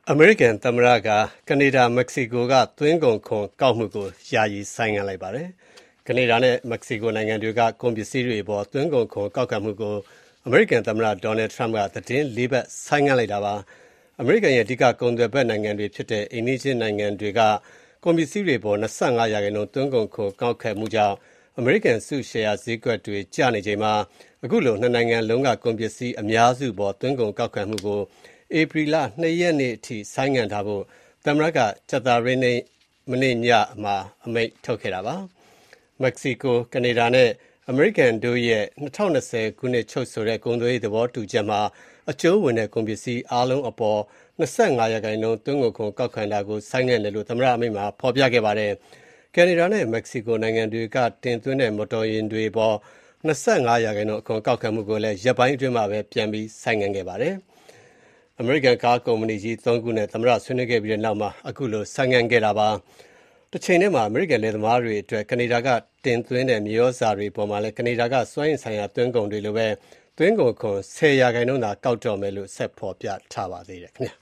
အမေရိကန်သမ္မတကကနေဒါမက္ကဆီကိုကသွင်းကုန်ခွန်ကောက်မှုကိုယာယီဆိုင်းငံ့လိုက်ပါတယ်။ကနေဒါနဲ့မက္ကဆီကိုနိုင်ငံတွေကကုန်ပစ္စည်းတွေအပေါ်သွင်းကုန်ခွန်ကောက်ခံမှုကိုအမေရိကန်သမ္မတဒေါ်နယ်ထရမ့်ကသီတင်း 4 ပတ်ဆိုင်းငံ့လိုက်တာပါ။အမေရိကန်ရဲ့အဓိကကုန်သွယ်ဖက်နိုင်ငံတွေဖြစ်တဲ့အိမ်နီးချင်းနိုင်ငံတွေကကုန်ပစ္စည်းတွေအပေါ် 25% သွင်းကုန်ခွန်ကောက်ခံမှုကြောင့်အမေရိကန်စုရှယ်ယာဈေးကွက်တွေကျနေချိန်မှာအခုလိုနှစ်နိုင်ငံလုံးကကုန်ပစ္စည်းအများစုအပေါ်သွင်းကုန်ကောက်ခံမှုကိုဧပြီလ 2 ရက်နေ့အထိဆိုင်းငံ့ထားဖို့သမ္မတကကြာသပတေးနေ့မနေ့ညမှာအမိန့်ထုတ်ခဲ့တာပါ။မက္ကဆီကို၊ကနေဒါနဲ့အမေရိကန်တို့ရဲ့2020ခုနှစ်ချုပ်ဆိုတဲ့ကုန်သွယ်ရေးသဘောတူချက်မှာအကျုံးဝင်တဲ့ကုန်ပစ္စည်းအားလုံးအပေါ် 25% သွင်းကုန်ခွန်ကောက်ခံတာကိုဆိုင်းငံ့တယ်လို့သမ္မတအမိန့်မှာဖော်ပြခဲ့ပါတယ်။ကနေဒါနဲ့မက္ကဆီကိုနိုင်ငံတွေကတင်သွင်းတဲ့မော်တော်ယာဉ်တွေအပေါ် 25% အခွန်ကောက်ခံမှုကိုလည်းရက်ပိုင်းအတွင်းမှာပဲပြန်ပြီးဆိုင်းငံ့ခဲ့ပါတယ်။အမေရိကန်ကားကုမ္ပဏီကြီး 3 ခုနဲ့သမ္မတဆွေးနွေးခဲ့ပြီးတဲ့နောက်မှာအခုလိုဆိုင်းငံ့ခဲ့တာပါ။တချိန်တည်းမှာအမေရိကန်လယ်သမားတွေအတွက်ကနေဒါကတင်သွင်းတဲ့မြေဩဇာတွေအပေါ်မှာလည်းကနေဒါကစွမ်းအင်ဆိုင်ရာသွင်းကုန်တွေလိုပဲသွင်းကုန်ခွန် 10% သာကောက်တော့မယ်လို့ဆက်ဖော်ပြထားပါသေးတယ်ခင်ဗျာ။